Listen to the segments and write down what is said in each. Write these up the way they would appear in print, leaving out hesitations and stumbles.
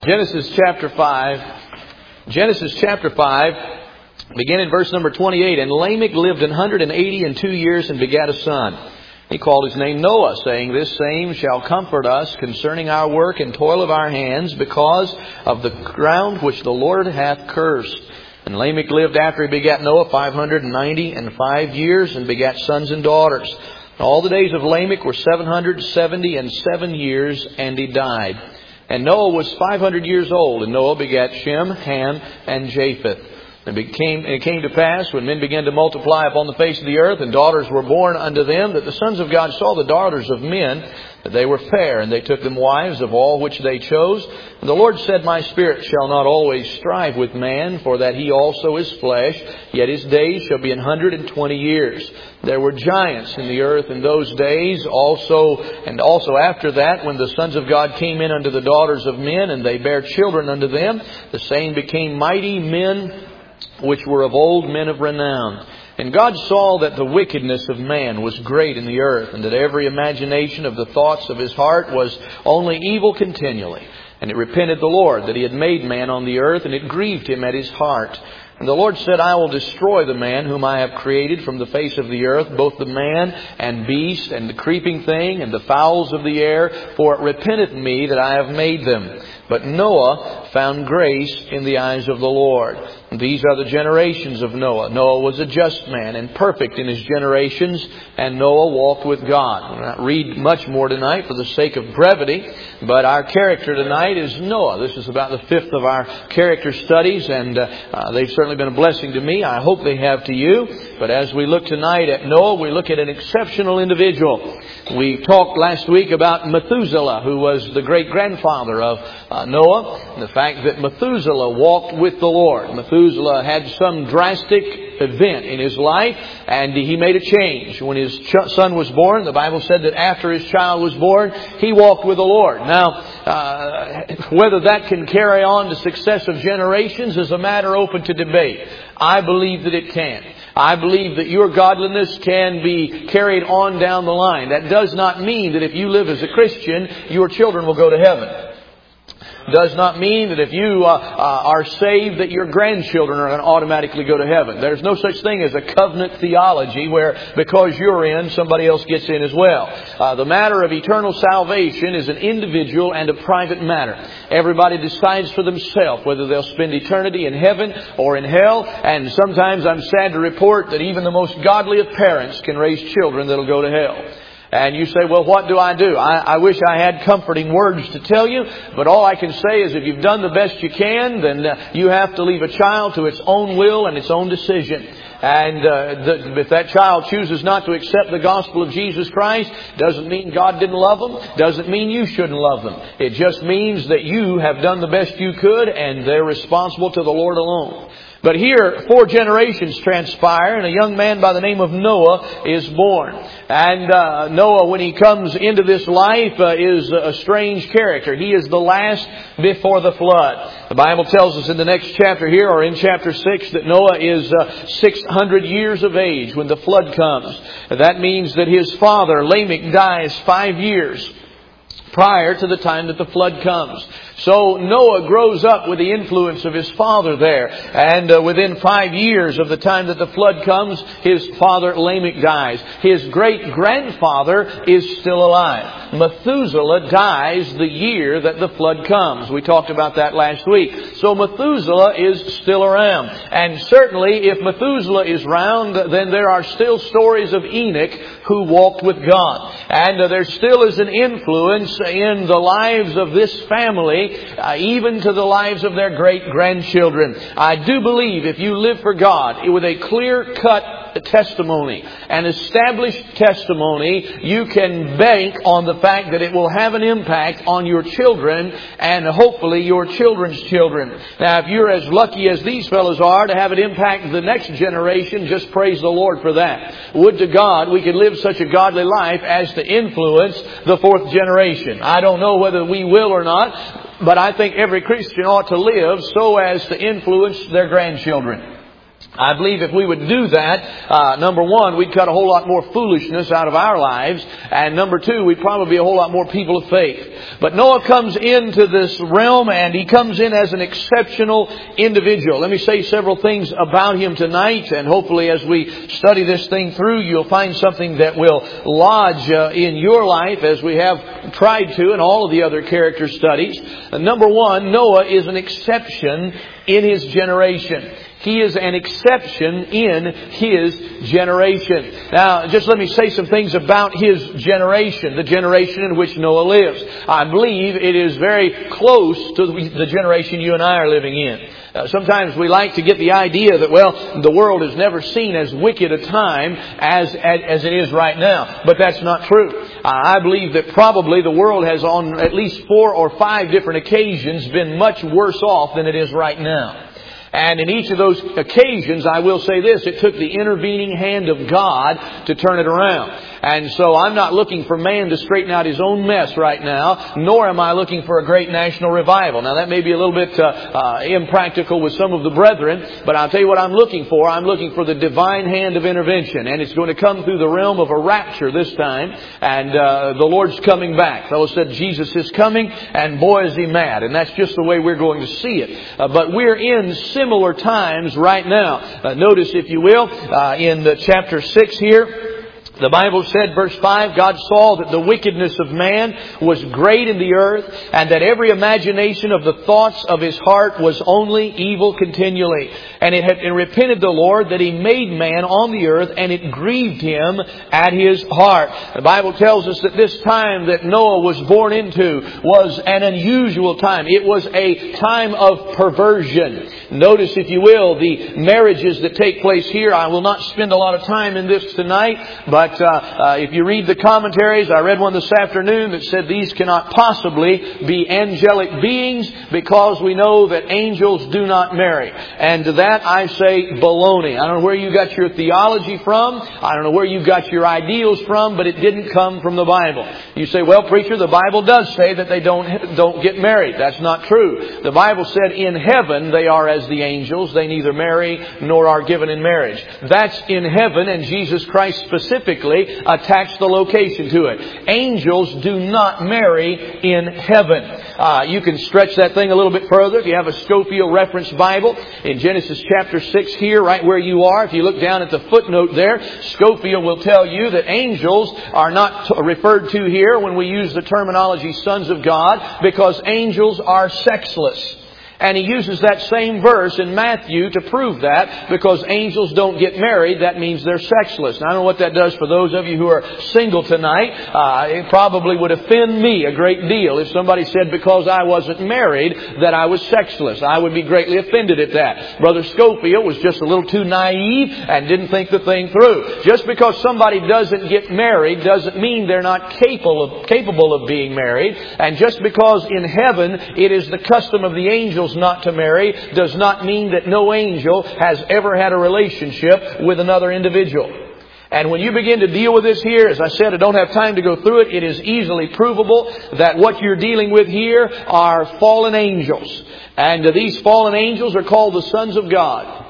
Genesis chapter 5. Genesis chapter 5, begin in verse number 28. And Lamech lived 182 years and begat a son. He called his name Noah, saying, This same shall comfort us concerning our work and toil of our hands, because of the ground which the Lord hath cursed. And Lamech lived after he begat Noah 595 years and begat sons and daughters. And all the days of Lamech were 777 years, and he died. And Noah was 500 years old, and Noah begat Shem, Ham, and Japheth. And it came to pass, when men began to multiply upon the face of the earth, and daughters were born unto them, that the sons of God saw the daughters of men, that they were fair, and they took them wives of all which they chose. And the Lord said, My spirit shall not always strive with man, for that he also is flesh, yet his days shall be 120 years. There were giants in the earth in those days, also after that, when the sons of God came in unto the daughters of men, and they bare children unto them, the same became mighty men, which were of old, men of renown. And God saw that the wickedness of man was great in the earth, and that every imagination of the thoughts of his heart was only evil continually. And it repented the Lord that he had made man on the earth, and it grieved him at his heart. And the Lord said, I will destroy the man whom I have created from the face of the earth, both the man and beast, and the creeping thing, and the fowls of the air, for it repenteth me that I have made them. But Noah found grace in the eyes of the Lord. And these are the generations of Noah. Noah was a just man and perfect in his generations, and Noah walked with God. We'll not read much more tonight for the sake of brevity, but our character tonight is Noah. This is about the fifth of our character studies, and they've certainly been a blessing to me. I hope they have to you. But as we look tonight at Noah, we look at an exceptional individual. We talked last week about Methuselah, who was the great-grandfather of Noah, and the fact that Methuselah walked with the Lord. Methuselah had some drastic event in his life, and he made a change. When his son was born, the Bible said that after his child was born, he walked with the Lord. Now, whether that can carry on to successive generations is a matter open to debate. I believe that it can. I believe that your godliness can be carried on down the line. That does not mean that if you live as a Christian, your children will go to heaven. Does not mean that if you are saved that your grandchildren are going to automatically go to heaven. There's no such thing as a covenant theology where because you're in, somebody else gets in as well. The matter of eternal salvation is an individual and a private matter. Everybody decides for themselves whether they'll spend eternity in heaven or in hell. And sometimes I'm sad to report that even the most godly of parents can raise children that'll go to hell. And you say, well, what do? I wish I had comforting words to tell you, but all I can say is if you've done the best you can, then you have to leave a child to its own will and its own decision. And if that child chooses not to accept the gospel of Jesus Christ, doesn't mean God didn't love them, doesn't mean you shouldn't love them. It just means that you have done the best you could, and they're responsible to the Lord alone. But here, 4 generations transpire, and a young man by the name of Noah is born. And Noah, when he comes into this life, is a strange character. He is the last before the flood. The Bible tells us in the next chapter here, or in chapter 6, that Noah is 600 years of age when the flood comes. That means that his father, Lamech, dies 5 years prior to the time that the flood comes. So Noah grows up with the influence of his father there. And within 5 years of the time that the flood comes, his father Lamech dies. His great-grandfather is still alive. Methuselah dies the year that the flood comes. We talked about that last week. So Methuselah is still around. And certainly if Methuselah is around, then there are still stories of Enoch who walked with God. And there still is an influence in the lives of this family, even to the lives of their great-grandchildren. I do believe if you live for God with a clear-cut testimony, an established testimony, you can bank on the fact that it will have an impact on your children and hopefully your children's children. Now, if you're as lucky as these fellows are to have it impact the next generation, just praise the Lord for that. Would to God we could live such a godly life as to influence the 4th generation. I don't know whether we will or not, but I think every Christian ought to live so as to influence their grandchildren. I believe if we would do that, number one, we'd cut a whole lot more foolishness out of our lives. And number two, we'd probably be a whole lot more people of faith. But Noah comes into this realm, and he comes in as an exceptional individual. Let me say several things about him tonight. And hopefully as we study this thing through, you'll find something that will lodge in your life, as we have tried to in all of the other character studies. Number one, Noah is an exception in his generation. He is an exception in his generation. Now, just let me say some things about his generation, the generation in which Noah lives. I believe it is very close to the generation you and I are living in. Sometimes we like to get the idea that, well, the world has never seen as wicked a time as it is right now. But that's not true. I believe that probably the world has on at least 4 or 5 different occasions been much worse off than it is right now. And in each of those occasions, I will say this, it took the intervening hand of God to turn it around. And so I'm not looking for man to straighten out his own mess right now, nor am I looking for a great national revival. Now that may be a little bit impractical with some of the brethren, but I'll tell you what I'm looking for. I'm looking for the divine hand of intervention. And it's going to come through the realm of a rapture this time. And the Lord's coming back. Fellow said Jesus is coming, and boy is he mad. And that's just the way we're going to see it. But we're in similar times right now. Notice, if you will, in chapter 6 here, the Bible said, verse 5, God saw that the wickedness of man was great in the earth, and that every imagination of the thoughts of his heart was only evil continually. And it repented the Lord that he made man on the earth, and it grieved him at his heart. The Bible tells us that this time that Noah was born into was an unusual time. It was a time of perversion. Notice, if you will, the marriages that take place here. I will not spend a lot of time in this tonight, but if you read the commentaries, I read one this afternoon that said these cannot possibly be angelic beings because we know that angels do not marry. And to that I say baloney. I don't know where you got your theology from. I don't know where you got your ideals from, but it didn't come from the Bible. You say, well, preacher, the Bible does say that they don't get married. That's not true. The Bible said in heaven they are as the angels. They neither marry nor are given in marriage. That's in heaven, and Jesus Christ specifically attached the location to it. Angels do not marry in heaven. You can stretch that thing a little bit further if you have a Scofield Reference Bible. In Genesis chapter 6 here, right where you are, if you look down at the footnote there, Scofield will tell you that angels are not referred to here when we use the terminology sons of God, because angels are sexless. And he uses that same verse in Matthew to prove that, because angels don't get married. That means they're sexless. Now, I don't know what that does for those of you who are single tonight. It probably would offend me a great deal if somebody said because I wasn't married that I was sexless. I would be greatly offended at that. Brother Scofield was just a little too naive and didn't think the thing through. Just because somebody doesn't get married doesn't mean they're not capable of being married. And just because in heaven it is the custom of the angels not to marry does not mean that no angel has ever had a relationship with another individual. And when you begin to deal with this here, as I said, I don't have time to go through it. It is easily provable that what you're dealing with here are fallen angels. And these fallen angels are called the sons of God.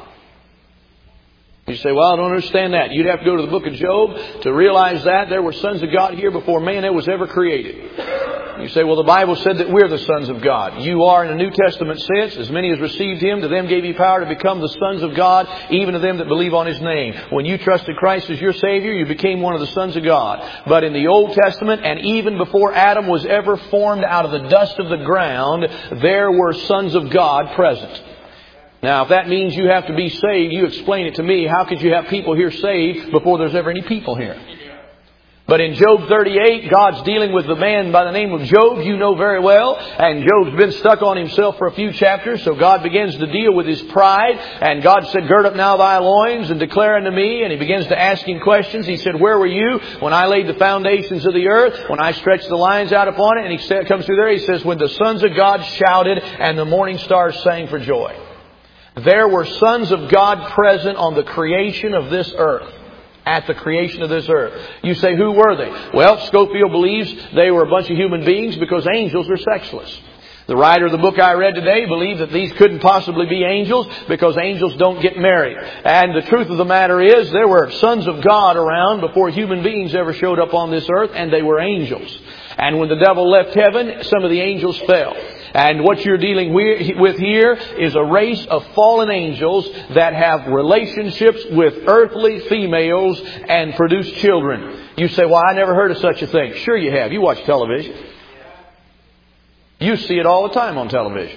You say, well, I don't understand that. You'd have to go to the book of Job to realize that there were sons of God here before man was ever created. You say, well, the Bible said that we're the sons of God. You are in a New Testament sense. As many as received Him, to them gave He power to become the sons of God, even to them that believe on His name. When you trusted Christ as your Savior, you became one of the sons of God. But in the Old Testament, and even before Adam was ever formed out of the dust of the ground, there were sons of God present. Now, if that means you have to be saved, you explain it to me. How could you have people here saved before there's ever any people here? But in Job 38, God's dealing with the man by the name of Job, you know very well. And Job's been stuck on himself for a few chapters. So God begins to deal with his pride. And God said, gird up now thy loins and declare unto me. And He begins to ask him questions. He said, where were you when I laid the foundations of the earth? When I stretched the lines out upon it? And he comes through there. He says, when the sons of God shouted and the morning stars sang for joy. There were sons of God present on the creation of this earth. At the creation of this earth. You say, who were they? Well, Scofield believes they were a bunch of human beings because angels are sexless. The writer of the book I read today believed that these couldn't possibly be angels because angels don't get married. And the truth of the matter is there were sons of God around before human beings ever showed up on this earth, and they were angels. And when the devil left heaven, some of the angels fell. And what you're dealing with here is a race of fallen angels that have relationships with earthly females and produce children. You say, well, I never heard of such a thing. Sure you have. You watch television. You see it all the time on television.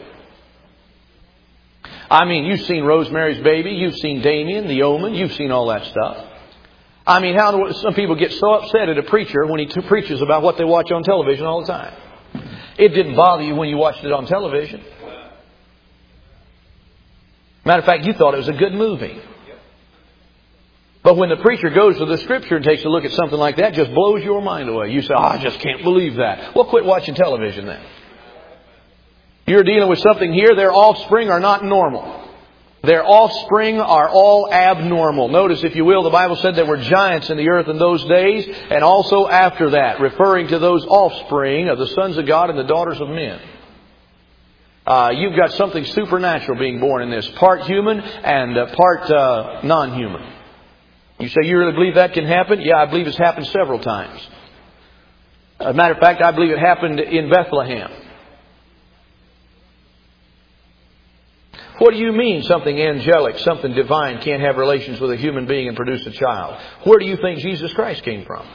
I mean, you've seen Rosemary's Baby. You've seen Damien, The Omen. You've seen all that stuff. I mean, how some people get so upset at a preacher when he preaches about what they watch on television all the time. It didn't bother you when you watched it on television. Matter of fact, you thought it was a good movie. But when the preacher goes to the Scripture and takes a look at something like that, it just blows your mind away. You say, I just can't believe that. Well, quit watching television then. You're dealing with something here. Their offspring are not normal. Their offspring are all abnormal. Notice, if you will, the Bible said there were giants in the earth in those days, and also after that, referring to those offspring of the sons of God and the daughters of men. You've got something supernatural being born in this. Part human and part non-human. You say, you really believe that can happen? Yeah, I believe it's happened several times. As a matter of fact, I believe it happened in Bethlehem. What do you mean something angelic, something divine can't have relations with a human being and produce a child? Where do you think Jesus Christ came from?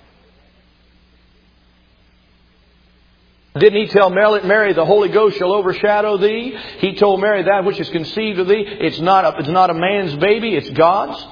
Didn't He tell Mary, the Holy Ghost shall overshadow thee? He told Mary, that which is conceived of thee, it's not a man's baby, it's God's.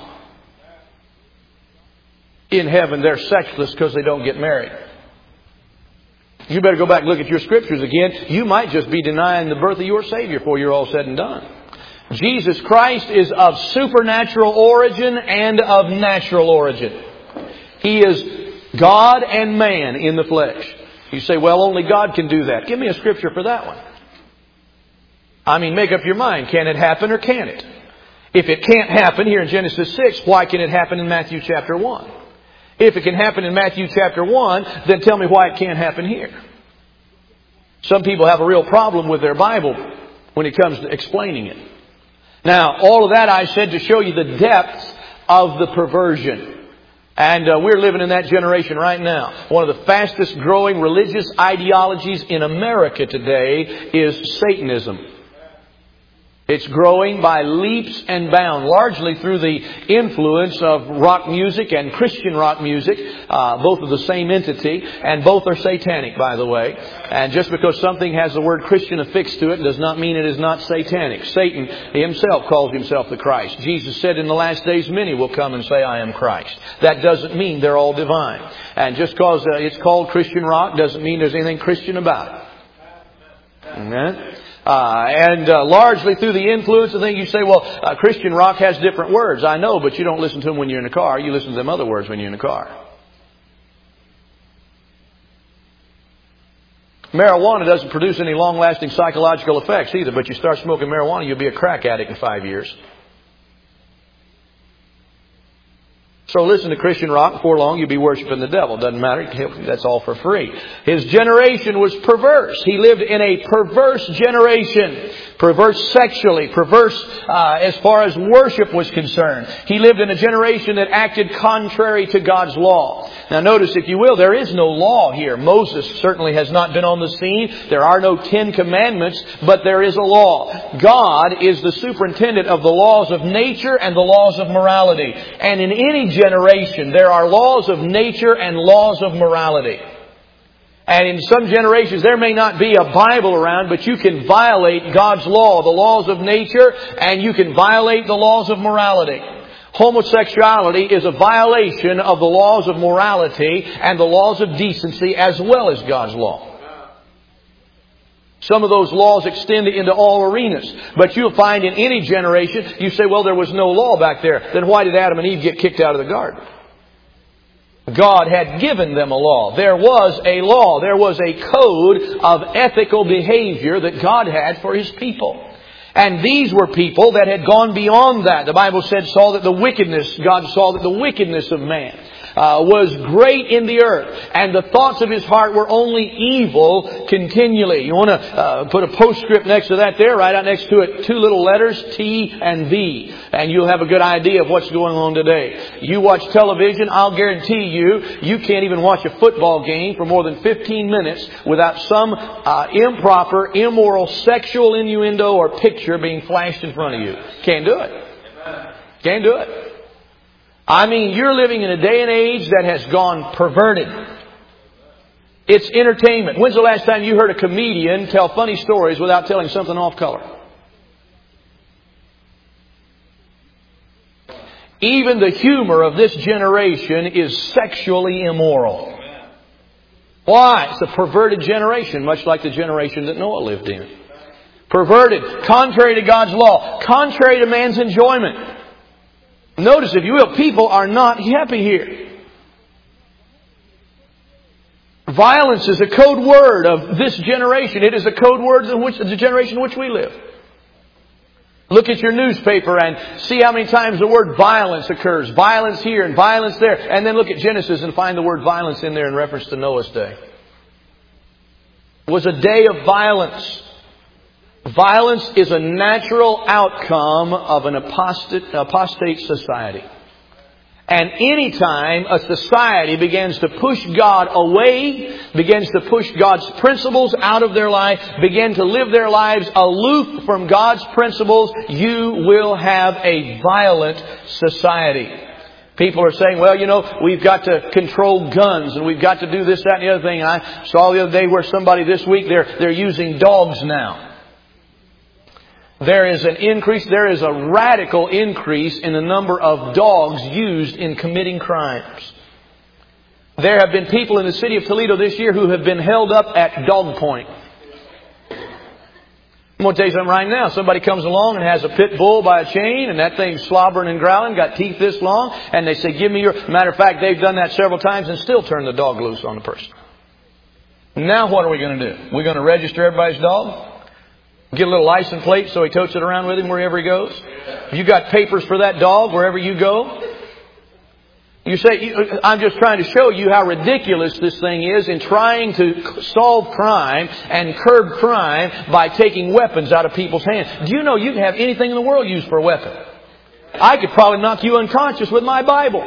In heaven, they're sexless because they don't get married. You better go back and look at your Scriptures again. You might just be denying the birth of your Savior before you're all said and done. Jesus Christ is of supernatural origin and of natural origin. He is God and man in the flesh. You say, well, only God can do that. Give me a Scripture for that one. I mean, make up your mind. Can it happen or can it? If it can't happen here in Genesis 6, why can it happen in Matthew chapter 1? If it can happen in Matthew chapter 1, then tell me why it can't happen here. Some people have a real problem with their Bible when it comes to explaining it. Now, all of that I said to show you the depths of the perversion. And we're living in that generation right now. One of the fastest growing religious ideologies in America today is Satanism. It's growing by leaps and bounds, largely through the influence of rock music and Christian rock music, both of the same entity, and both are satanic, by the way. And just because something has the word Christian affixed to it does not mean it is not satanic. Satan himself calls himself the Christ. Jesus said in the last days many will come and say, I am Christ. That doesn't mean they're all divine. And just because it's called Christian rock doesn't mean there's anything Christian about it. Amen? Largely through the influence of things, you say, well, Christian rock has different words. I know, but you don't listen to them when you're in a car. You listen to them other words when you're in a car. Marijuana doesn't produce any long-lasting psychological effects either, but you start smoking marijuana, you'll be a crack addict in 5 years. So listen to Christian rock. Before long, you'll be worshiping the devil. Doesn't matter. That's all for free. His generation was perverse. He lived in a perverse generation. Perverse sexually. Perverse as far as worship was concerned. He lived in a generation that acted contrary to God's law. Now notice, if you will, there is no law here. Moses certainly has not been on the scene. There are no 10 commandments, but there is a law. God is the superintendent of the laws of nature and the laws of morality. And in any generation, there are laws of nature and laws of morality. And in some generations, there may not be a Bible around, but you can violate God's law, the laws of nature, and you can violate the laws of morality. Homosexuality is a violation of the laws of morality and the laws of decency as well as God's law. Some of those laws extend into all arenas. But you'll find in any generation, you say, well, there was no law back there. Then why did Adam and Eve get kicked out of the garden? God had given them a law. There was a law. There was a code of ethical behavior that God had for His people. And these were people that had gone beyond that. The Bible said, God saw that the wickedness of man. was great in the earth, and the thoughts of his heart were only evil continually. You want to put a postscript next to that there, right out next to it, 2 little letters, T and V, and you'll have a good idea of what's going on today. You watch television, I'll guarantee you can't even watch a football game for more than 15 minutes without some improper, immoral, sexual innuendo or picture being flashed in front of you. Can't do it. Can't do it. I mean, you're living in a day and age that has gone perverted. It's entertainment. When's the last time you heard a comedian tell funny stories without telling something off color? Even the humor of this generation is sexually immoral. Why? It's a perverted generation, much like the generation that Noah lived in. Perverted, contrary to God's law, contrary to man's enjoyment. Notice, if you will, people are not happy here. Violence is a code word of this generation. It is a code word in the generation in which we live. Look at your newspaper and see how many times the word violence occurs. Violence here and violence there. And then look at Genesis and find the word violence in there in reference to Noah's day. It was a day of violence. Violence is a natural outcome of an apostate society. And anytime a society begins to push God away, begins to push God's principles out of their life, begin to live their lives aloof from God's principles, you will have a violent society. People are saying, well, we've got to control guns and we've got to do this, that, and the other thing. And I saw the other day where somebody this week, they're using dogs now. There is an increase, there is a radical increase in the number of dogs used in committing crimes. There have been people in the city of Toledo this year who have been held up at dog point. I'm going to tell you something right now. Somebody comes along and has a pit bull by a chain, and that thing's slobbering and growling, got teeth this long, and they say, give me your... Matter of fact, they've done that several times and still turned the dog loose on the person. Now what are we going to do? We're going to register everybody's dog? Get a little license plate so he totes it around with him wherever he goes? You got papers for that dog wherever you go? You say, I'm just trying to show you how ridiculous this thing is in trying to solve crime and curb crime by taking weapons out of people's hands. Do you know you can have anything in the world used for a weapon? I could probably knock you unconscious with my Bible.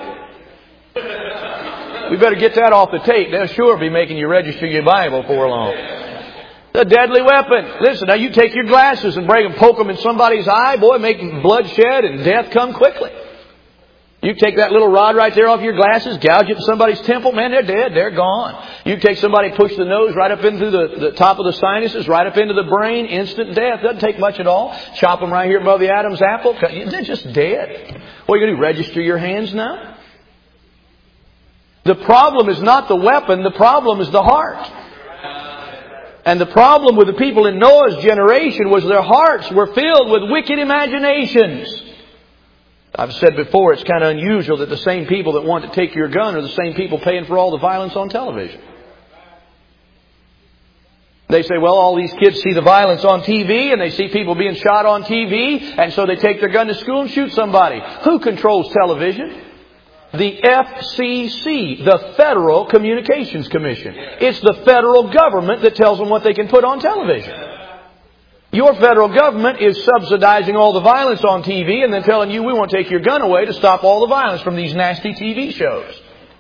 We better get that off the tape. They'll sure be making you register your Bible before long. A deadly weapon. Listen, now you take your glasses and break them, poke them in somebody's eye. Boy, make bloodshed and death come quickly. You take that little rod right there off your glasses, gouge it in somebody's temple. Man, they're dead. They're gone. You take somebody, push the nose right up into the top of the sinuses, right up into the brain. Instant death. Doesn't take much at all. Chop them right here above the Adam's apple. They're just dead. What are you going to do? Register your hands now? The problem is not the weapon. The problem is the heart. And the problem with the people in Noah's generation was their hearts were filled with wicked imaginations. I've said before, it's kind of unusual that the same people that want to take your gun are the same people paying for all the violence on television. They say, well, all these kids see the violence on TV and they see people being shot on TV, and so they take their gun to school and shoot somebody. Who controls television? The FCC, the Federal Communications Commission. It's the federal government that tells them what they can put on television. Your federal government is subsidizing all the violence on TV and then telling you we want to take your gun away to stop all the violence from these nasty TV shows.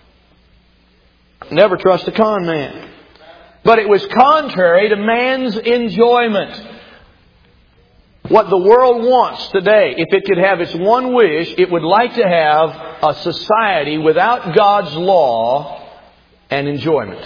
Never trust a con man. But it was contrary to man's enjoyment. What the world wants today, if it could have its one wish, it would like to have a society without God's law and enjoyment.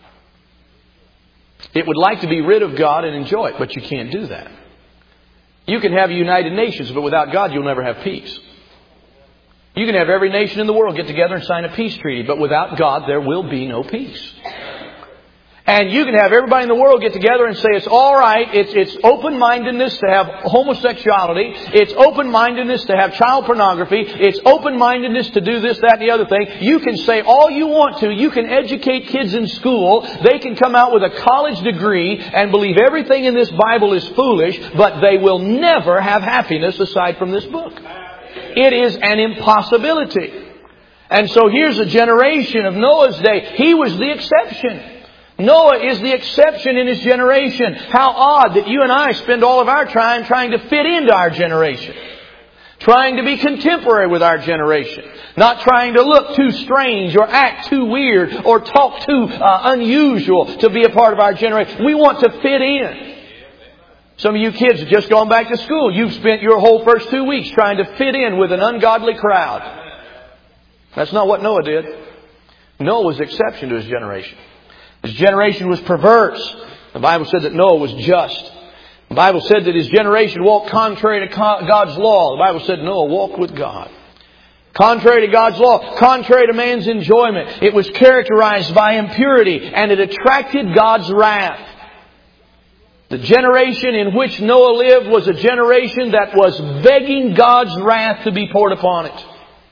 It would like to be rid of God and enjoy it, but you can't do that. You can have United Nations, but without God you'll never have peace. You can have every nation in the world get together and sign a peace treaty, but without God there will be no peace. And you can have everybody in the world get together and say it's all right. It's open-mindedness to have homosexuality. It's open-mindedness to have child pornography. It's open-mindedness to do this, that, and the other thing. You can say all you want to. You can educate kids in school. They can come out with a college degree and believe everything in this Bible is foolish, but they will never have happiness aside from this book. It is an impossibility. And so here's a generation of Noah's day. He was the exception. Noah is the exception in his generation. How odd that you and I spend all of our time trying to fit into our generation. Trying to be contemporary with our generation. Not trying to look too strange or act too weird or talk too unusual to be a part of our generation. We want to fit in. Some of you kids have just gone back to school. You've spent your whole first 2 weeks trying to fit in with an ungodly crowd. That's not what Noah did. Noah was the exception to his generation. His generation was perverse. The Bible said that Noah was just. The Bible said that his generation walked contrary to God's law. The Bible said Noah walked with God. Contrary to God's law, contrary to man's enjoyment. It was characterized by impurity and it attracted God's wrath. The generation in which Noah lived was a generation that was begging God's wrath to be poured upon it.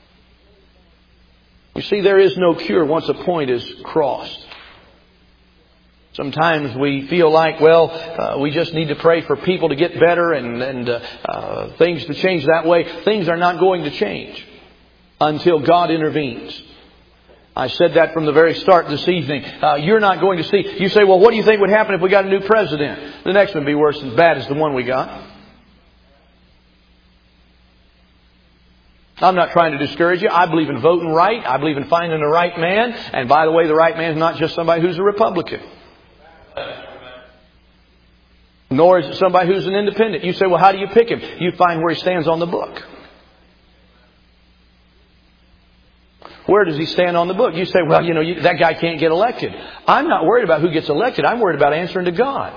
You see, there is no cure once a point is crossed. Sometimes we feel like, we just need to pray for people to get better and things to change that way. Things are not going to change until God intervenes. I said that from the very start this evening. You're not going to see. You say, well, what do you think would happen if we got a new president? The next one would be worse as bad as the one we got. I'm not trying to discourage you. I believe in voting right. I believe in finding the right man. And by the way, the right man is not just somebody who's a Republican. Nor is it somebody who's an independent. You say, well, how do you pick him? You find where he stands on the book. Where does he stand on the book? You say, well, that guy can't get elected. I'm not worried about who gets elected. I'm worried about answering to God.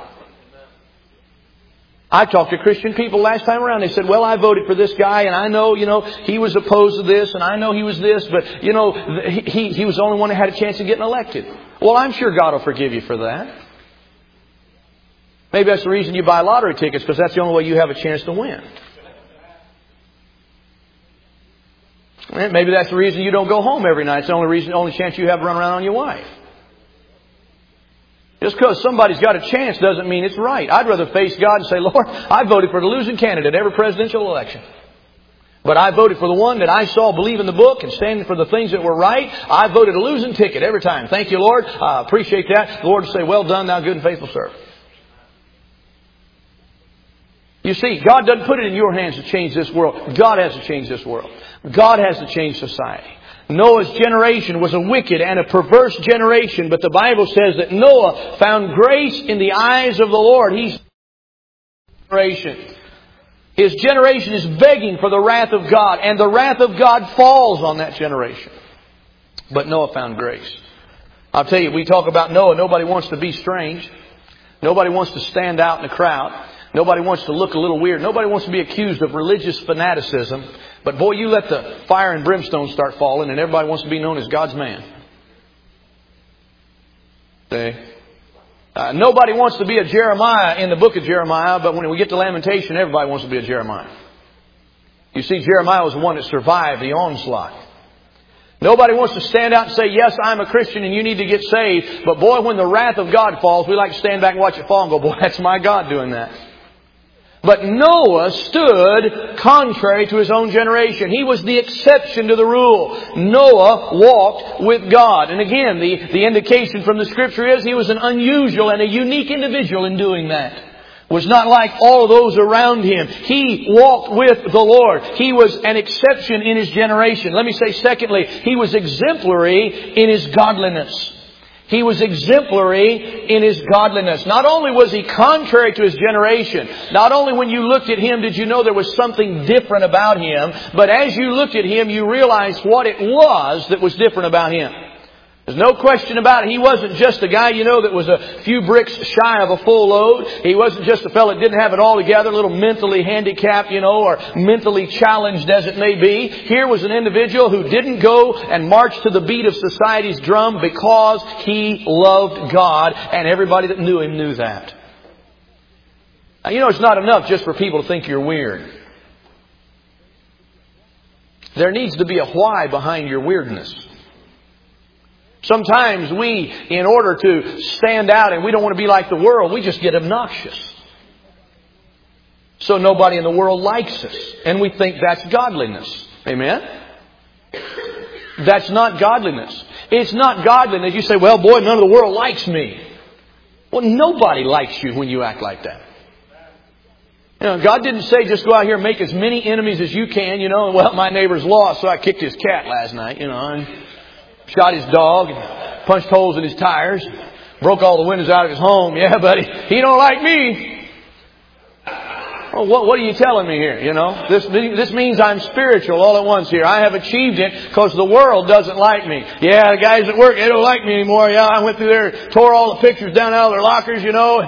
I talked to Christian people last time around. They said, well, I voted for this guy and I know, he was opposed to this and I know he was this, but, he was the only one that had a chance of getting elected. Well, I'm sure God will forgive you for that. Maybe that's the reason you buy lottery tickets, because that's the only way you have a chance to win. Maybe that's the reason you don't go home every night. It's the only chance you have to run around on your wife. Just because somebody's got a chance doesn't mean it's right. I'd rather face God and say, Lord, I voted for the losing candidate every presidential election. But I voted for the one that I saw believe in the book and standing for the things that were right. I voted a losing ticket every time. Thank you, Lord. I appreciate that. The Lord will say, well done, thou good and faithful servant. You see, God doesn't put it in your hands to change this world. God has to change this world. God has to change society. Noah's generation was a wicked and a perverse generation, but the Bible says that Noah found grace in the eyes of the Lord. His generation is begging for the wrath of God, and the wrath of God falls on that generation. But Noah found grace. I'll tell you, we talk about Noah. Nobody wants to be strange. Nobody wants to stand out in the crowd. Nobody wants to look a little weird. Nobody wants to be accused of religious fanaticism. But boy, you let the fire and brimstone start falling and everybody wants to be known as God's man. Nobody wants to be a Jeremiah in the book of Jeremiah, but when we get to Lamentation, everybody wants to be a Jeremiah. You see, Jeremiah was the one that survived the onslaught. Nobody wants to stand out and say, yes, I'm a Christian and you need to get saved. But boy, when the wrath of God falls, we like to stand back and watch it fall and go, boy, that's my God doing that. But Noah stood contrary to his own generation. He was the exception to the rule. Noah walked with God. And again, the indication from the Scripture is he was an unusual and a unique individual in doing that. Was not like all those around him. He walked with the Lord. He was an exception in his generation. Let me say secondly, he was exemplary in his godliness. He was exemplary in his godliness. Not only was he contrary to his generation, not only when you looked at him did you know there was something different about him, but as you looked at him you realized what it was that was different about him. There's no question about it. He wasn't just a guy, that was a few bricks shy of a full load. He wasn't just a fellow that didn't have it all together, a little mentally handicapped, or mentally challenged as it may be. Here was an individual who didn't go and march to the beat of society's drum because he loved God, and everybody that knew him knew that. Now, it's not enough just for people to think you're weird. There needs to be a why behind your weirdness. Sometimes we, in order to stand out and we don't want to be like the world, we just get obnoxious. So nobody in the world likes us. And we think that's godliness. Amen? That's not godliness. It's not godliness. You say, well, boy, none of the world likes me. Well, nobody likes you when you act like that. You know, God didn't say just go out here and make as many enemies as you can, you know, and well, my neighbor's lost, so I kicked his cat last night, you know, and shot his dog, and punched holes in his tires, broke all the windows out of his home. Yeah, buddy, he don't like me. Well, what are you telling me here? You know, this means I'm spiritual all at once here. I have achieved it because the world doesn't like me. Yeah, the guys at work, they don't like me anymore. Yeah, I went through there, tore all the pictures down out of their lockers, you know,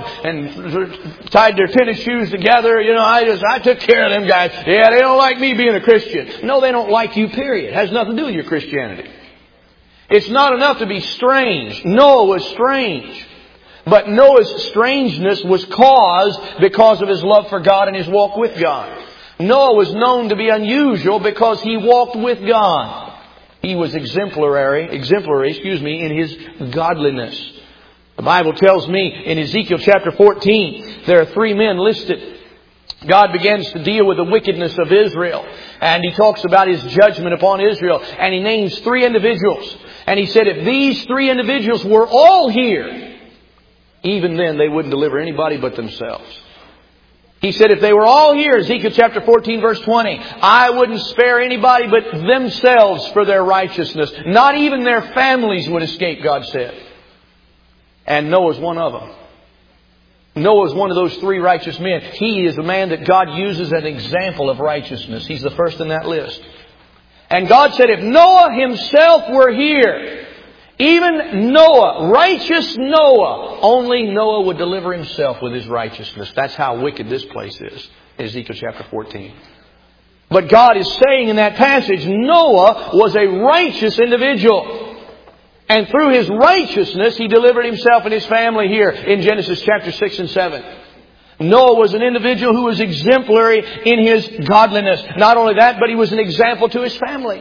and tied their tennis shoes together. You know, I took care of them guys. Yeah, they don't like me being a Christian. No, they don't like you, period. It has nothing to do with your Christianity. It's not enough to be strange. Noah was strange. But Noah's strangeness was caused because of his love for God and his walk with God. Noah was known to be unusual because he walked with God. He was exemplary, in his godliness. The Bible tells me in Ezekiel chapter 14, there are 3 men listed. God begins to deal with the wickedness of Israel. And He talks about His judgment upon Israel. And He names 3 individuals. And He said if these 3 individuals were all here, even then they wouldn't deliver anybody but themselves. He said if they were all here, Ezekiel chapter 14 verse 20, I wouldn't spare anybody but themselves for their righteousness. Not even their families would escape, God said. And Noah's one of them. Noah's one of those 3 righteous men. He is the man that God uses as an example of righteousness. He's the first in that list. And God said if Noah himself were here, even Noah, righteous Noah, only Noah would deliver himself with his righteousness. That's how wicked this place is. Ezekiel chapter 14. But God is saying in that passage, Noah was a righteous individual. And through his righteousness, he delivered himself and his family here in Genesis chapter 6 and 7. Noah was an individual who was exemplary in his godliness. Not only that, but he was an example to his family.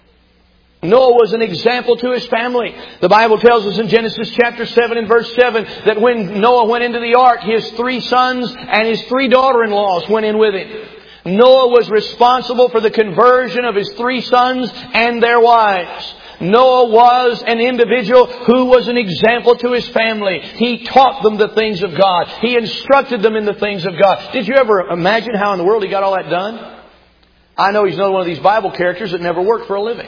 Noah was an example to his family. The Bible tells us in Genesis chapter 7 and verse 7 that when Noah went into the ark, his 3 sons and his 3 daughter-in-laws went in with him. Noah was responsible for the conversion of his 3 sons and their wives. Noah was an individual who was an example to his family. He taught them the things of God. He instructed them in the things of God. Did you ever imagine how in the world he got all that done? I know he's another one of these Bible characters that never worked for a living.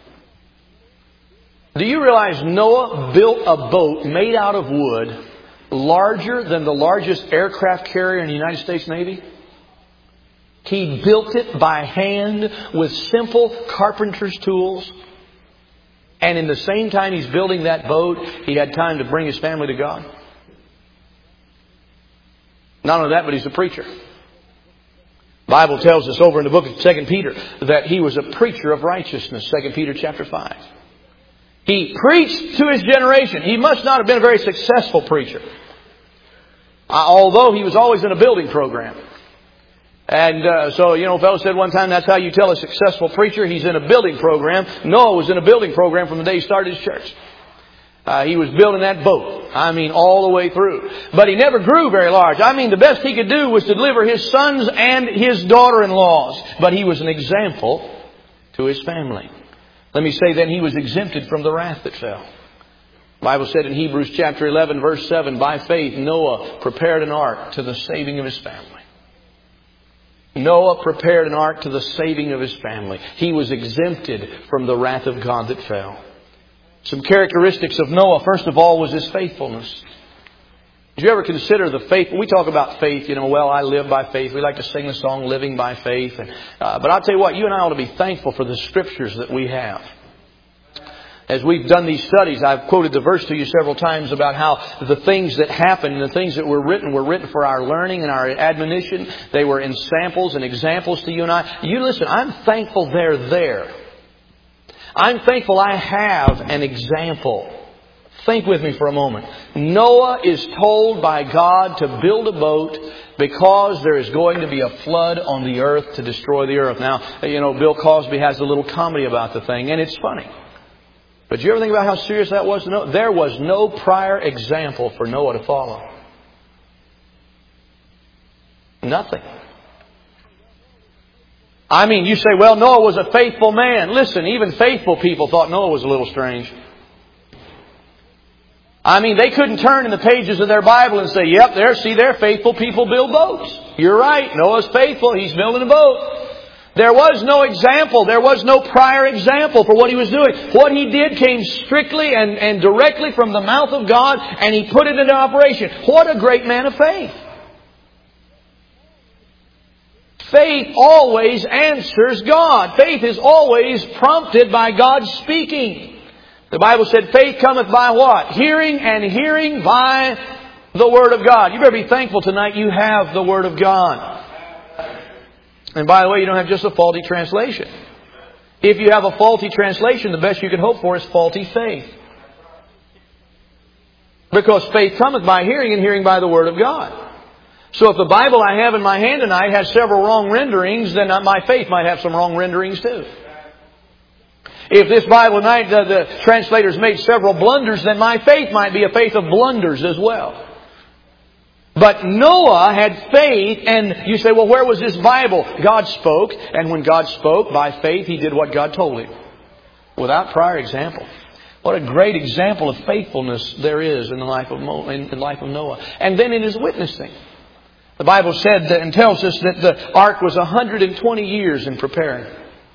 Do you realize Noah built a boat made out of wood larger than the largest aircraft carrier in the United States Navy? He built it by hand with simple carpenter's tools. And in the same time he's building that boat, he had time to bring his family to God. Not only that, but he's a preacher. The Bible tells us over in the book of 2 Peter that he was a preacher of righteousness. 2 Peter chapter 5. He preached to his generation. He must not have been a very successful preacher. Although he was always in a building program. And so, you know, a fellow said one time, that's how you tell a successful preacher. He's in a building program. Noah was in a building program from the day he started his church. He was building that boat. I mean, all the way through. But he never grew very large. I mean, the best he could do was to deliver his sons and his daughter-in-laws. But he was an example to his family. Let me say then he was exempted from the wrath that fell. The Bible said in Hebrews chapter 11 verse 7, by faith Noah prepared an ark to the saving of his family. Noah prepared an ark to the saving of his family. He was exempted from the wrath of God that fell. Some characteristics of Noah, first of all, was his faithfulness. Did you ever consider the faith? We talk about faith, you know, well, I live by faith. We like to sing the song, Living by Faith. But I'll tell you what, you and I ought to be thankful for the Scriptures that we have. As we've done these studies, I've quoted the verse to you several times about how the things that happened and the things that were written for our learning and our admonition. They were in samples and examples to you and I. You listen, I'm thankful they're there. I'm thankful I have an example. Think with me for a moment. Noah is told by God to build a boat because there is going to be a flood on the earth to destroy the earth. Now, you know, Bill Cosby has a little comedy about the thing, and it's funny. But you ever think about how serious that was to Noah? There was no prior example for Noah to follow. Nothing. I mean, you say, well, Noah was a faithful man. Listen, even faithful people thought Noah was a little strange. I mean, they couldn't turn in the pages of their Bible and say, yep, there, faithful people build boats. You're right, Noah's faithful, he's building a boat. There was no example, there was no prior example for what he was doing. What he did came strictly and directly from the mouth of God, and he put it into operation. What a great man of faith. Faith always answers God. Faith is always prompted by God speaking. The Bible said faith cometh by what? Hearing, and hearing by the Word of God. You better be thankful tonight you have the Word of God. And by the way, you don't have just a faulty translation. If you have a faulty translation, the best you can hope for is faulty faith. Because faith cometh by hearing, and hearing by the Word of God. So if the Bible I have in my hand tonight has several wrong renderings, then my faith might have some wrong renderings too. If this Bible tonight, the translators made several blunders, then my faith might be a faith of blunders as well. But Noah had faith, and you say, well, where was this Bible? God spoke, and when God spoke, by faith, He did what God told Him. Without prior example. What a great example of faithfulness there is in the life of Noah. And then in his witnessing. The Bible said and tells us that the ark was 120 years in preparing.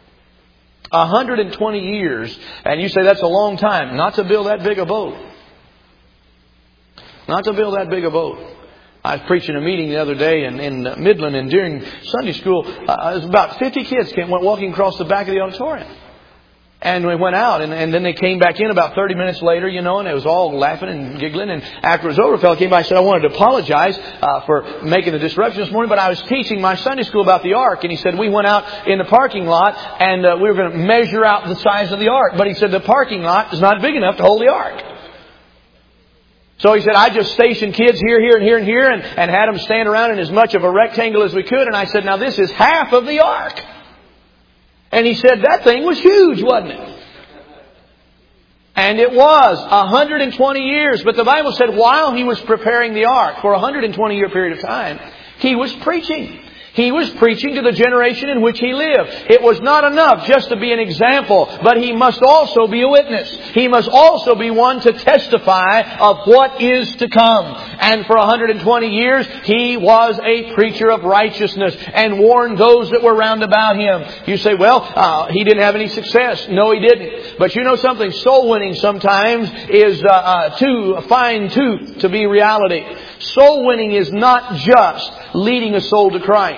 120 years. And you say that's a long time. Not to build that big a boat. Not to build that big a boat. I was preaching a meeting the other day in Midland, and during Sunday school, there was about 50 kids went walking across the back of the auditorium. And we went out, and then they came back in about 30 minutes later, and it was all laughing and giggling. And after it was over, a fellow came by and said, I wanted to apologize for making the disruption this morning, but I was teaching my Sunday school about the ark. And he said, we went out in the parking lot, and we were going to measure out the size of the ark. But he said, the parking lot is not big enough to hold the ark. So he said, I just stationed kids here, here, and here, and here, and had them stand around in as much of a rectangle as we could. And I said, now this is half of the ark. And he said, that thing was huge, wasn't it? And it was 120 years. But the Bible said while he was preparing the ark for a 120-year period of time, he was preaching. He was preaching to the generation in which he lived. It was not enough just to be an example, but he must also be a witness. He must also be one to testify of what is to come. And for 120 years, he was a preacher of righteousness and warned those that were round about him. You say, well, he didn't have any success. No, he didn't. But you know something? Soul winning sometimes is too fine tooth to be reality. Soul winning is not just leading a soul to Christ.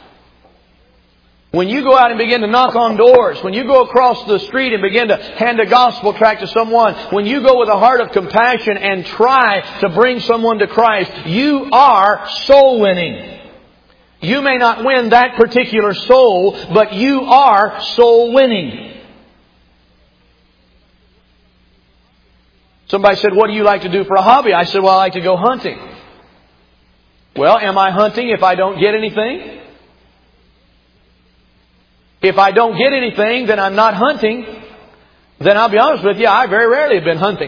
When you go out and begin to knock on doors, when you go across the street and begin to hand a gospel tract to someone, when you go with a heart of compassion and try to bring someone to Christ, you are soul winning. You may not win that particular soul, but you are soul winning. Somebody said, what do you like to do for a hobby? I said, well, I like to go hunting. Well, am I hunting if I don't get anything? If I don't get anything, then I'm not hunting. Then I'll be honest with you, I very rarely have been hunting.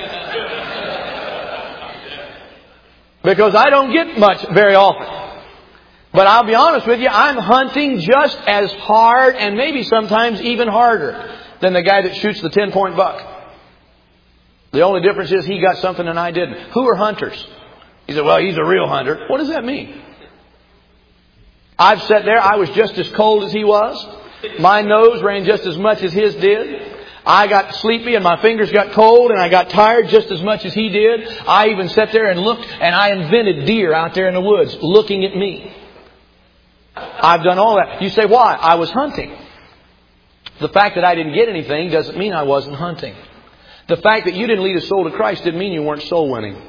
Because I don't get much very often. But I'll be honest with you, I'm hunting just as hard and maybe sometimes even harder than the guy that shoots the 10-point buck. The only difference is he got something and I didn't. Who are hunters? He said, well, he's a real hunter. What does that mean? I've sat there. I was just as cold as he was. My nose ran just as much as his did. I got sleepy and my fingers got cold and I got tired just as much as he did. I even sat there and looked, and I invented deer out there in the woods looking at me. I've done all that. You say, why? I was hunting. The fact that I didn't get anything doesn't mean I wasn't hunting. The fact that you didn't lead a soul to Christ didn't mean you weren't soul winning.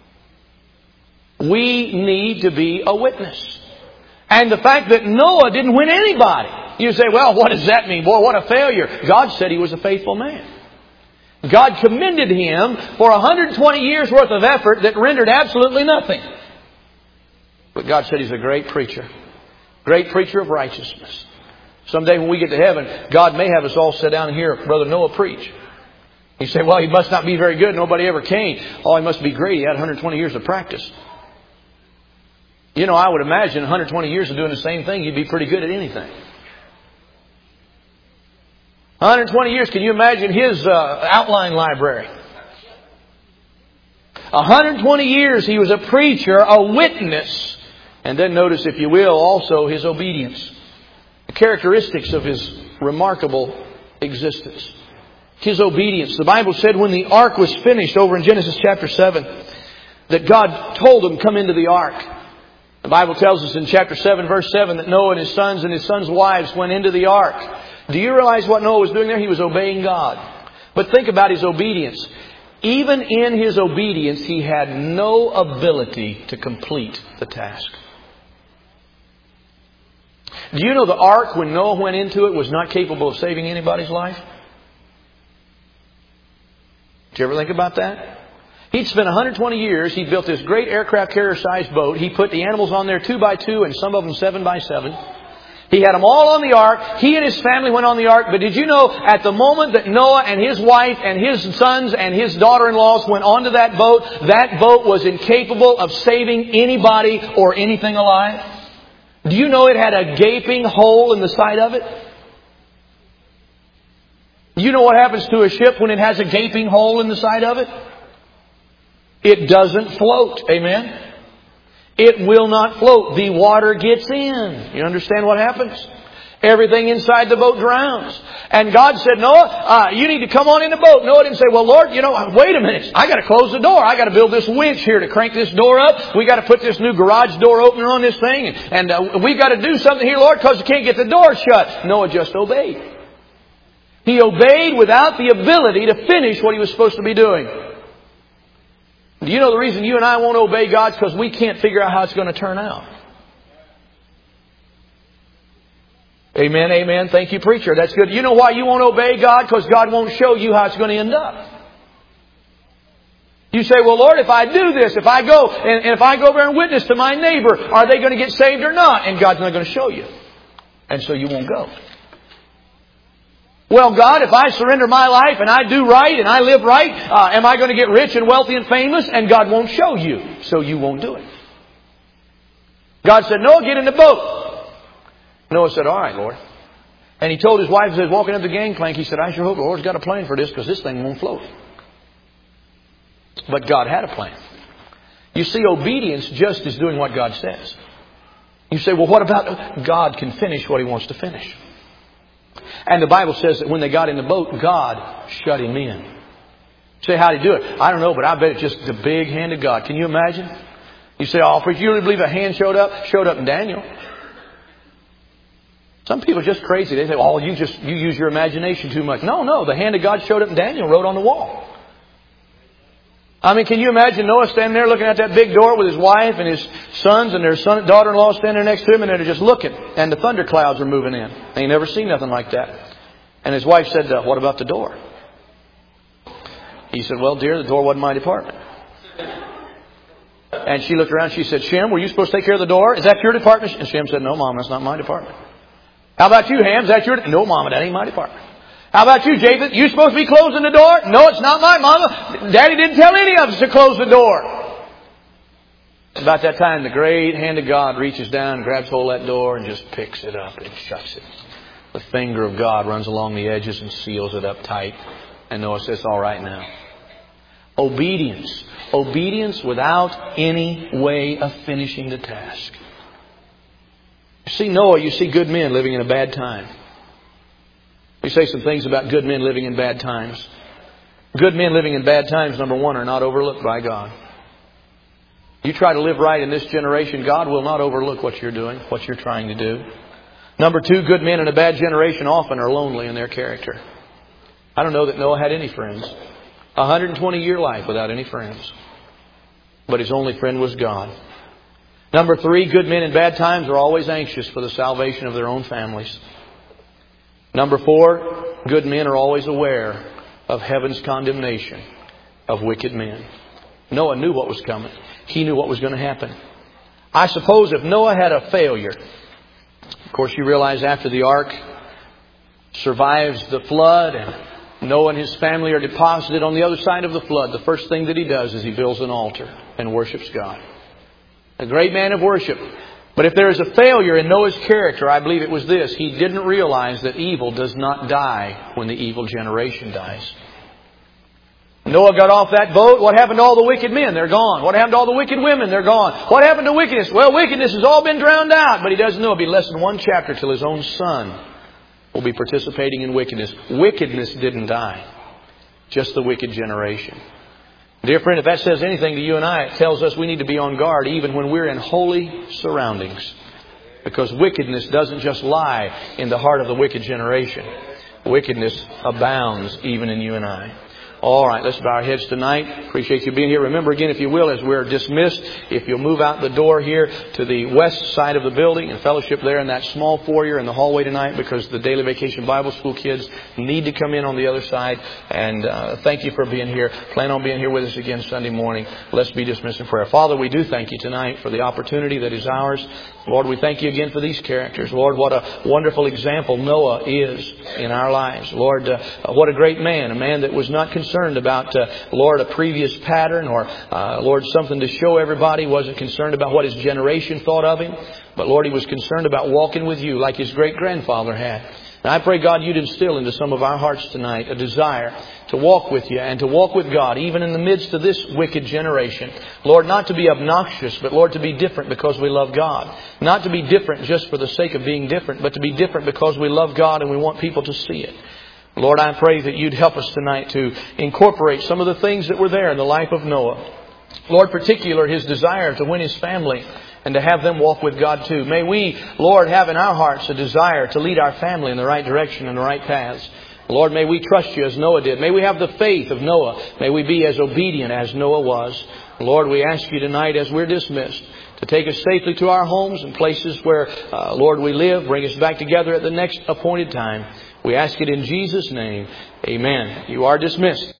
We need to be a witness. And the fact that Noah didn't win anybody. You say, well, what does that mean? Boy, what a failure. God said he was a faithful man. God commended him for 120 years worth of effort that rendered absolutely nothing. But God said he's a great preacher. Great preacher of righteousness. Someday when we get to heaven, God may have us all sit down and hear Brother Noah preach. You say, well, he must not be very good. Nobody ever came. Oh, he must be great. He had 120 years of practice. You know, I would imagine 120 years of doing the same thing, you'd be pretty good at anything. 120 years. Can you imagine his outline library? 120 years he was a preacher, a witness. And then notice, if you will, also his obedience. The characteristics of his remarkable existence. His obedience. The Bible said when the ark was finished, over in Genesis chapter 7, that God told him, come into the ark. The Bible tells us in chapter 7, verse 7, that Noah and his sons' wives went into the ark. Do you realize what Noah was doing there? He was obeying God. But think about his obedience. Even in his obedience, he had no ability to complete the task. Do you know the ark, when Noah went into it, was not capable of saving anybody's life? Did you ever think about that? He'd spent 120 years. He built this great aircraft carrier-sized boat. He put the animals on there 2 by 2 and some of them 7 by 7. He had them all on the ark. He and his family went on the ark. But did you know, at the moment that Noah and his wife and his sons and his daughter-in-laws went onto that boat was incapable of saving anybody or anything alive? Do you know it had a gaping hole in the side of it? You know what happens to a ship when it has a gaping hole in the side of it? It doesn't float. Amen? It will not float. The water gets in. You understand what happens? Everything inside the boat drowns. And God said, Noah, you need to come on in the boat. Noah didn't say, well, Lord, wait a minute. I got to close the door. I got to build this winch here to crank this door up. We got to put this new garage door opener on this thing. And we got to do something here, Lord, because you can't get the door shut. Noah just obeyed. He obeyed without the ability to finish what he was supposed to be doing. Do you know the reason you and I won't obey God is because we can't figure out how it's going to turn out? Amen, amen. Thank you, preacher. That's good. You know why you won't obey God? Because God won't show you how it's going to end up. You say, well, Lord, if I do this, if I go and if I go over and witness to my neighbor, are they going to get saved or not? And God's not going to show you. And so you won't go. Well, God, if I surrender my life and I do right and I live right, am I going to get rich and wealthy and famous? And God won't show you. So you won't do it. God said, Noah, get in the boat. Noah said, all right, Lord. And he told his wife, as he was walking up the gangplank, he said, I sure hope the Lord's got a plan for this because this thing won't float. But God had a plan. You see, obedience just is doing what God says. You say, well, what about God can finish what He wants to finish? And the Bible says that when they got in the boat, God shut him in. You say, how'd He do it? I don't know, but I bet it's just the big hand of God. Can you imagine? You say, oh, preacher, you really believe a hand showed up? Showed up in Daniel. Some people are just crazy. They say, oh, you use your imagination too much. No, the hand of God showed up in Daniel and wrote on the wall. I mean, can you imagine Noah standing there looking at that big door with his wife and his sons and their daughter-in-law standing there next to him, and they're just looking, and the thunder clouds are moving in. They ain't never seen nothing like that. And his wife said, what about the door? He said, well, dear, the door wasn't my department. And she looked around, she said, Shem, were you supposed to take care of the door? Is that your department? And Shem said, no, Mom, that's not my department. How about you, Ham? Is that your department? No, Mama, that ain't my department. How about you, Japheth? You supposed to be closing the door? No, it's not mine, Mama. Daddy didn't tell any of us to close the door. About that time, the great hand of God reaches down and grabs hold of that door and just picks it up and shuts it. The finger of God runs along the edges and seals it up tight. And Noah says, all right now. Obedience. Obedience without any way of finishing the task. You see Noah, you see good men living in a bad time. We say some things about good men living in bad times. Good men living in bad times, number one, are not overlooked by God. You try to live right in this generation, God will not overlook what you're doing, what you're trying to do. Number two, good men in a bad generation often are lonely in their character. I don't know that Noah had any friends. 120-year life without any friends. But his only friend was God. Number three, good men in bad times are always anxious for the salvation of their own families. Number four, good men are always aware of heaven's condemnation of wicked men. Noah knew what was coming. He knew what was going to happen. I suppose if Noah had a failure, of course you realize after the ark survives the flood and Noah and his family are deposited on the other side of the flood, the first thing that he does is he builds an altar and worships God. A great man of worship. But if there is a failure in Noah's character, I believe it was this. He didn't realize that evil does not die when the evil generation dies. Noah got off that boat. What happened to all the wicked men? They're gone. What happened to all the wicked women? They're gone. What happened to wickedness? Well, wickedness has all been drowned out. But he doesn't know. It'll be less than one chapter till his own son will be participating in wickedness. Wickedness didn't die. Just the wicked generation. Dear friend, if that says anything to you and I, it tells us we need to be on guard even when we're in holy surroundings. Because wickedness doesn't just lie in the heart of the wicked generation. Wickedness abounds even in you and I. All right, let's bow our heads tonight. Appreciate you being here. Remember again, if you will, as we're dismissed, if you'll move out the door here to the west side of the building and fellowship there in that small foyer in the hallway tonight, because the Daily Vacation Bible School kids need to come in on the other side. And thank you for being here. Plan on being here with us again Sunday morning. Let's be dismissed in prayer. Father, we do thank you tonight for the opportunity that is ours. Lord, we thank you again for these characters. Lord, what a wonderful example Noah is in our lives. Lord, what a great man, a man that was not concerned about, Lord, a previous pattern or, Lord, something to show everybody. Wasn't concerned about what his generation thought of him. But, Lord, he was concerned about walking with you like his great-grandfather had. And I pray, God, you'd instill into some of our hearts tonight a desire to walk with you and to walk with God, even in the midst of this wicked generation. Lord, not to be obnoxious, but, Lord, to be different because we love God. Not to be different just for the sake of being different, but to be different because we love God and we want people to see it. Lord, I pray that you'd help us tonight to incorporate some of the things that were there in the life of Noah. Lord, particular his desire to win his family and to have them walk with God too. May we, Lord, have in our hearts a desire to lead our family in the right direction and the right paths. Lord, may we trust you as Noah did. May we have the faith of Noah. May we be as obedient as Noah was. Lord, we ask you tonight as we're dismissed to take us safely to our homes and places where, Lord, we live. Bring us back together at the next appointed time. We ask it in Jesus' name. Amen. You are dismissed.